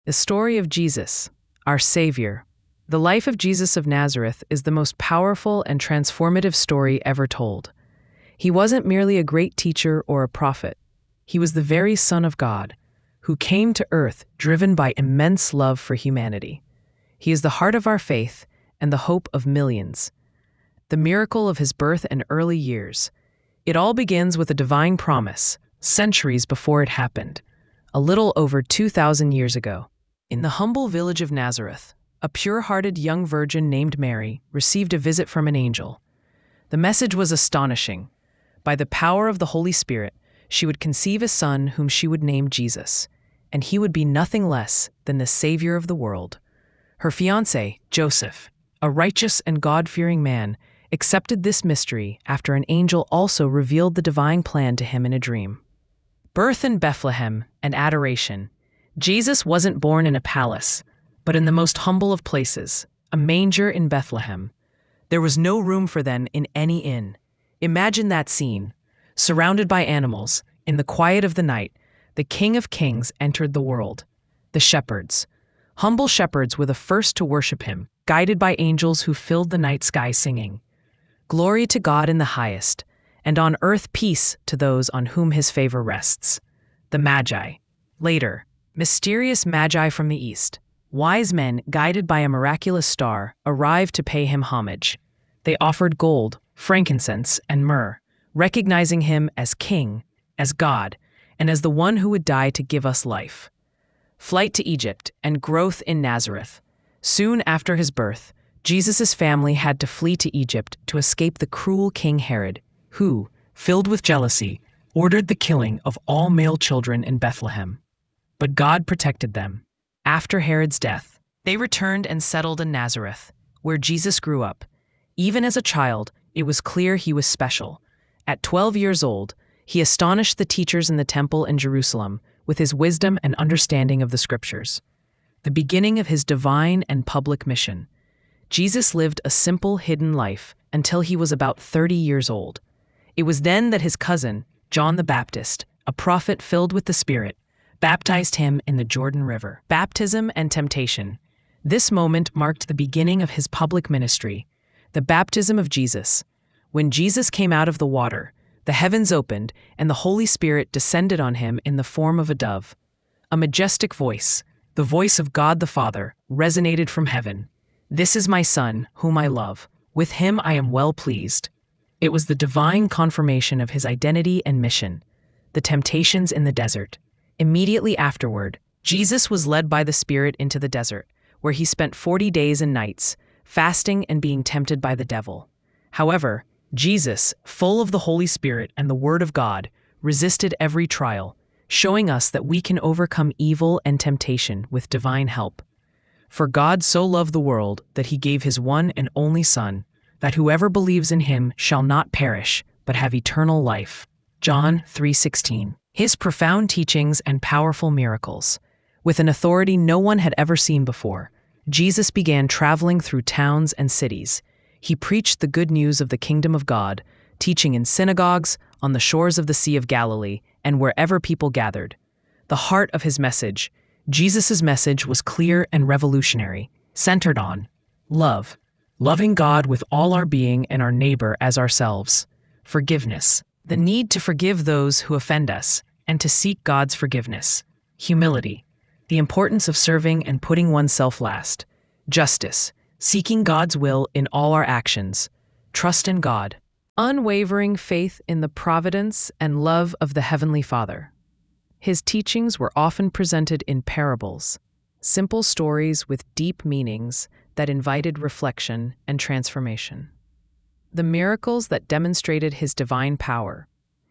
The story of Jesus, our Savior. The life of Jesus of Nazareth is the most powerful and transformative story ever told. He wasn't merely a great teacher or a prophet. He was the very Son of God, who came to earth driven by immense love for humanity. He is the heart of our faith and the hope of millions. The miracle of his birth and early years. It all begins with a divine promise, centuries before it happened, a little over 2,000 years ago. In the humble village of Nazareth, a pure-hearted young virgin named Mary received a visit from an angel. The message was astonishing. By the power of the Holy Spirit, she would conceive a son whom she would name Jesus, and he would be nothing less than the Savior of the world. Her fiancé, Joseph, a righteous and God-fearing man, accepted this mystery after an angel also revealed the divine plan to him in a dream. Birth in Bethlehem and adoration. Jesus wasn't born in a palace, but in the most humble of places, a manger in Bethlehem. There was no room for them in any inn. Imagine that scene. Surrounded by animals, in the quiet of the night, the King of Kings entered the world. The shepherds. Humble shepherds were the first to worship him, guided by angels who filled the night sky singing, "Glory to God in the highest, and on earth peace to those on whom his favor rests." The Magi. Later, mysterious Magi from the east. Wise men, guided by a miraculous star, arrived to pay him homage. They offered gold, frankincense, and myrrh, recognizing him as king, as God, and as the one who would die to give us life. Flight to Egypt and growth in Nazareth. Soon after his birth, Jesus' family had to flee to Egypt to escape the cruel King Herod, who, filled with jealousy, ordered the killing of all male children in Bethlehem. But God protected them. After Herod's death, they returned and settled in Nazareth, where Jesus grew up. Even as a child, it was clear he was special. At 12 years old, he astonished the teachers in the temple in Jerusalem with his wisdom and understanding of the scriptures. The beginning of his divine and public mission. Jesus lived a simple, hidden life until he was about 30 years old. It was then that his cousin, John the Baptist, a prophet filled with the Spirit, baptized him in the Jordan River. Baptism and temptation. This moment marked the beginning of his public ministry, the baptism of Jesus. When Jesus came out of the water, the heavens opened and the Holy Spirit descended on him in the form of a dove. A majestic voice, the voice of God the Father, resonated from heaven. "This is my Son, whom I love. With him I am well pleased." It was the divine confirmation of his identity and mission. The temptations in the desert. Immediately afterward, Jesus was led by the Spirit into the desert, where he spent 40 days and nights, fasting and being tempted by the devil. However, Jesus, full of the Holy Spirit and the Word of God, resisted every trial, showing us that we can overcome evil and temptation with divine help. For God so loved the world that he gave his one and only Son, that whoever believes in him shall not perish, but have eternal life. John 3:16. His profound teachings and powerful miracles. With an authority no one had ever seen before, Jesus began traveling through towns and cities. He preached the good news of the kingdom of God, teaching in synagogues, on the shores of the Sea of Galilee, and wherever people gathered. The heart of his message, Jesus' message, was clear and revolutionary, centered on love, loving God with all our being and our neighbor as ourselves, forgiveness, the need to forgive those who offend us, and to seek God's forgiveness, humility, the importance of serving and putting oneself last, justice, seeking God's will in all our actions, trust in God, unwavering faith in the providence and love of the Heavenly Father. His teachings were often presented in parables, simple stories with deep meanings that invited reflection and transformation. The miracles that demonstrated his divine power.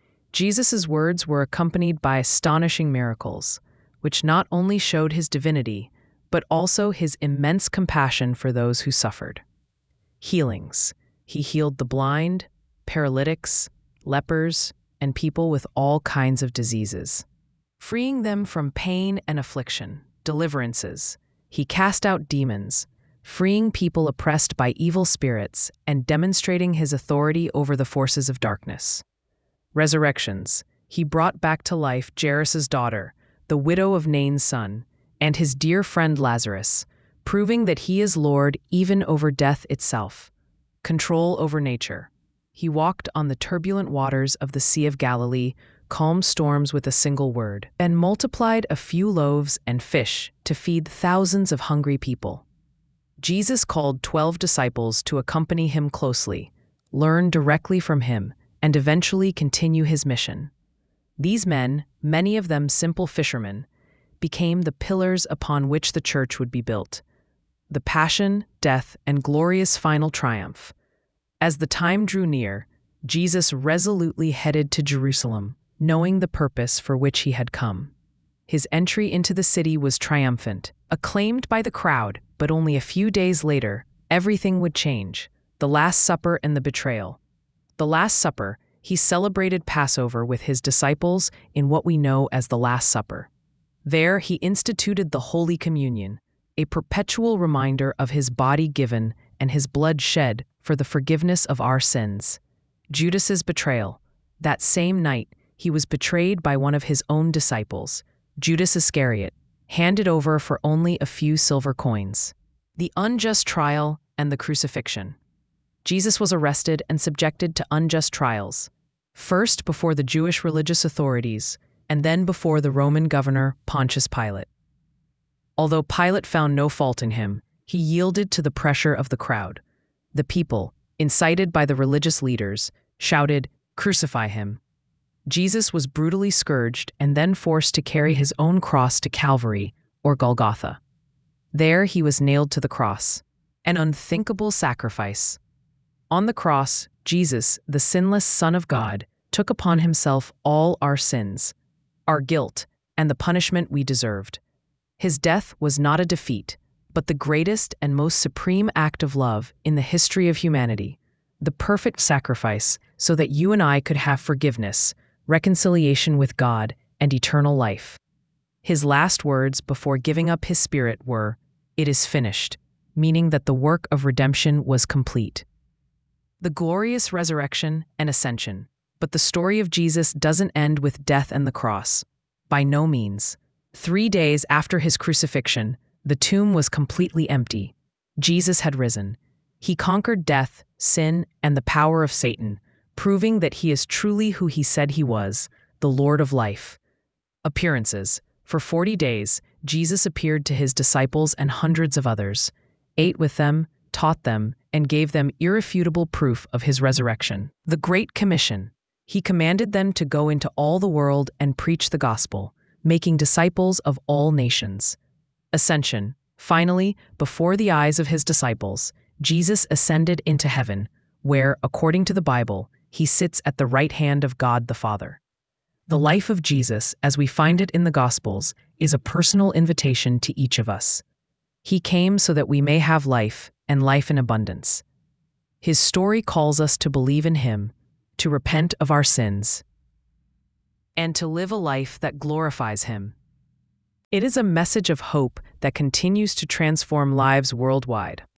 Jesus' words were accompanied by astonishing miracles, which not only showed his divinity, but also his immense compassion for those who suffered. Healings. He healed the blind, paralytics, lepers, and people with all kinds of diseases, freeing them from pain and affliction. Deliverances. He cast out demons, freeing people oppressed by evil spirits and demonstrating his authority over the forces of darkness. Resurrections. He brought back to life Jairus' daughter, the widow of Nain's son, and his dear friend Lazarus, proving that he is Lord even over death itself. Control over nature. He walked on the turbulent waters of the Sea of Galilee, calmed storms with a single word, and multiplied a few loaves and fish to feed thousands of hungry people. Jesus called 12 disciples to accompany him closely, learn directly from him, and eventually continue his mission. These men, many of them simple fishermen, became the pillars upon which the church would be built. The passion, death, and glorious final triumph. As the time drew near, Jesus resolutely headed to Jerusalem, knowing the purpose for which he had come. His entry into the city was triumphant, acclaimed by the crowd, but only a few days later, everything would change. The Last Supper and the betrayal. The Last Supper, he celebrated Passover with his disciples in what we know as the Last Supper. There he instituted the Holy Communion, a perpetual reminder of his body given and his blood shed for the forgiveness of our sins. Judas's betrayal. That same night, he was betrayed by one of his own disciples, Judas Iscariot, handed over for only a few silver coins. The unjust trial and the crucifixion. Jesus was arrested and subjected to unjust trials, first before the Jewish religious authorities, and then before the Roman governor Pontius Pilate. Although Pilate found no fault in him, he yielded to the pressure of the crowd. The people, incited by the religious leaders, shouted, "Crucify him." Jesus was brutally scourged and then forced to carry his own cross to Calvary, or Golgotha. There he was nailed to the cross, an unthinkable sacrifice. On the cross, Jesus, the sinless Son of God, took upon himself all our sins, our guilt, and the punishment we deserved. His death was not a defeat, but the greatest and most supreme act of love in the history of humanity, the perfect sacrifice so that you and I could have forgiveness, reconciliation with God, and eternal life. His last words before giving up his spirit were, "It is finished," meaning that the work of redemption was complete. The glorious resurrection and ascension. But the story of Jesus doesn't end with death and the cross. By no means. 3 days after his crucifixion, the tomb was completely empty. Jesus had risen. He conquered death, sin, and the power of Satan, proving that he is truly who he said he was, the Lord of life. Appearances. For 40 days, Jesus appeared to his disciples and hundreds of others, ate with them, taught them, and gave them irrefutable proof of his resurrection. The Great Commission. He commanded them to go into all the world and preach the gospel, making disciples of all nations. Ascension. Finally, before the eyes of his disciples, Jesus ascended into heaven, where, according to the Bible, he sits at the right hand of God the Father. The life of Jesus, as we find it in the Gospels, is a personal invitation to each of us. He came so that we may have life, and life in abundance. His story calls us to believe in him, to repent of our sins, and to live a life that glorifies him. It is a message of hope that continues to transform lives worldwide.